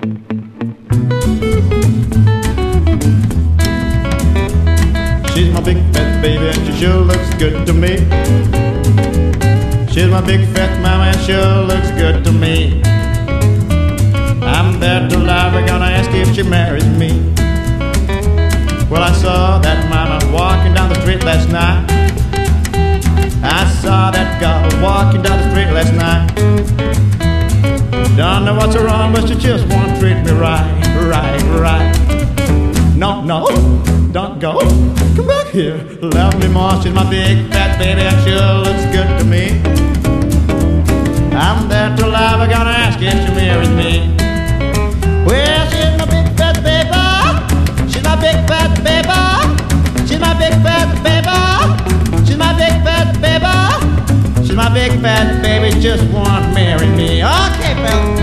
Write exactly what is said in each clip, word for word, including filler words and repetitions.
She's my big fat baby and she sure looks good to me. She's my big fat mama and sure looks good to me. I'm there to live, we're gonna ask if she marries me. Well, I saw that mama walking down the street last night. I saw that girl walking down the street last night. Don't know what's wrong, but she just won't treat me right, right, right. No, no, don't go. Come back here, love me more. She's my big fat baby and sure looks good to me. I'm there to live, I gotta ask if she marries me. Well, she's my big fat baby. She's my big fat baby. She's my big fat baby. She's my big fat baby. She's my big fat baby, just won't marry me. Okay, fella.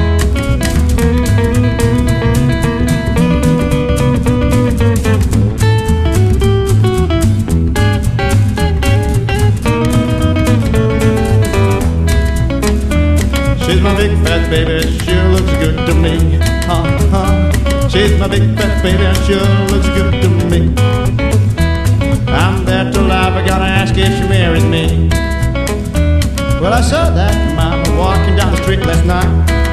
She's my big fat baby, sure looks good to me. Uh-huh. She's my big fat baby, sure looks good to me. I'm there to live, I gotta ask if she marries me. Well, I saw that mama walking down the street last night.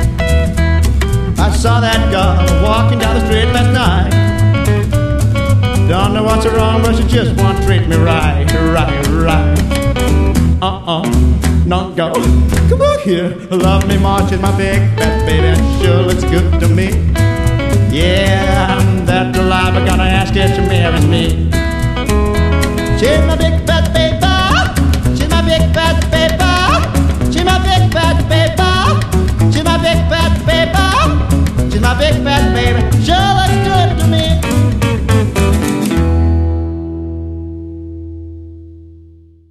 I saw that girl walking down the street last night. Don't know what's wrong, but she just won't treat me right, right, right. Uh-uh, don't go. Come back here, love me more. She's my big fat baby and sure looks good to me. Yeah, I'm there to live, I gotta ask if she marries me. She's my big fat baby. She's my big fat baby. She's my big fat baby. She's my big fat baby. She's my big fat baby.